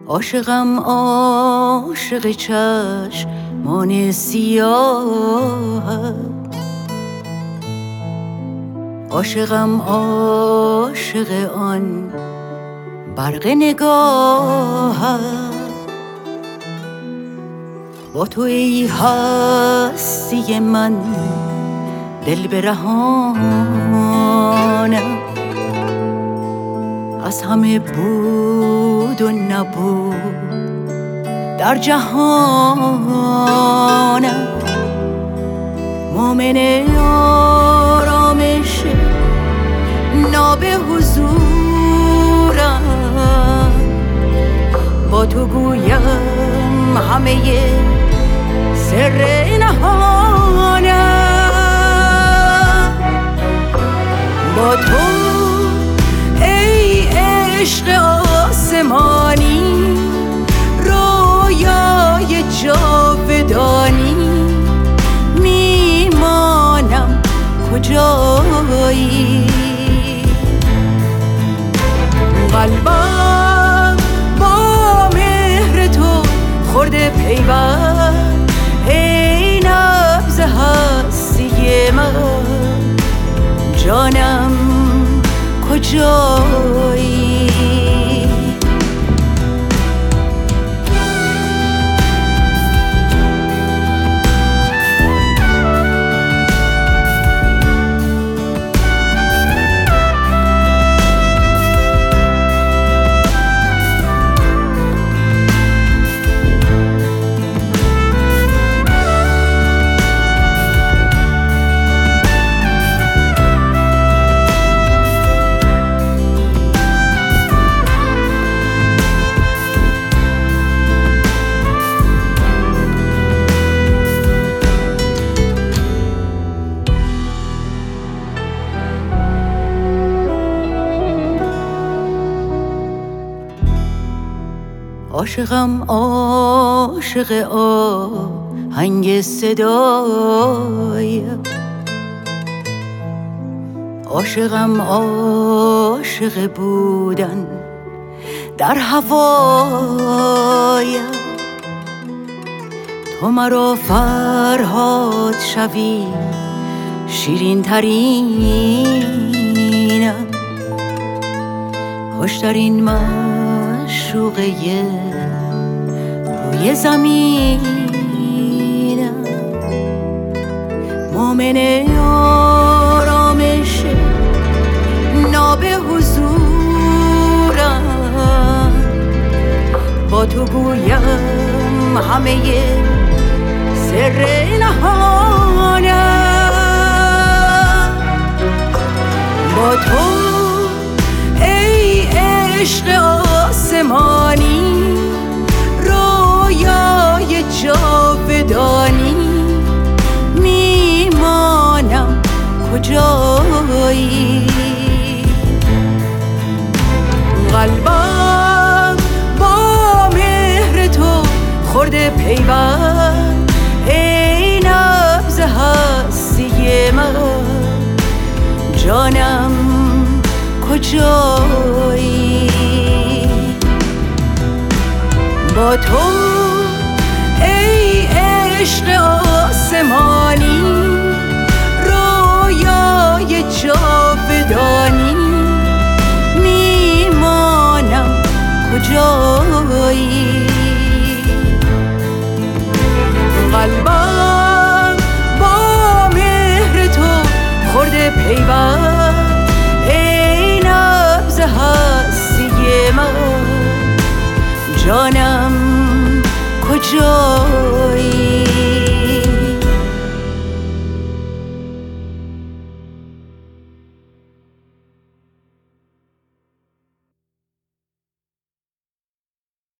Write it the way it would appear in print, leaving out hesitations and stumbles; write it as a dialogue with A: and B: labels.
A: عاشقم عاشق چشمان سیاه، عاشقم عاشق آن برق نگاه. با تو ای هستی من دل برهانم، از همه بود و نبود در جهانم. مومن آرامش ناب حضورم، با تو گویم همه سر نهانم. با تو ای عشق آسمانی، رویای جاودانی، میمانم کجایی. قلبم با مهر تو خورده پیوند، ای نبض هستی من، جانم کجایی. عاشقم عاشق آهنگ صدای، عاشقم عاشق بودن در هوای. تو مرا فرهاد شوی شیرین ترینم، خوشترین معشوقه روی زمینم. مومن آرامش ناب حضورم، با تو گویم همه سر نهانم. با تو ای عشق آسمانی، رویای جاودانی، میمانم کجایی. قلبم با مهر تو خورده پیوند، ای نبض هستی من، جانم کجایی. با تو ای عشق آسمان،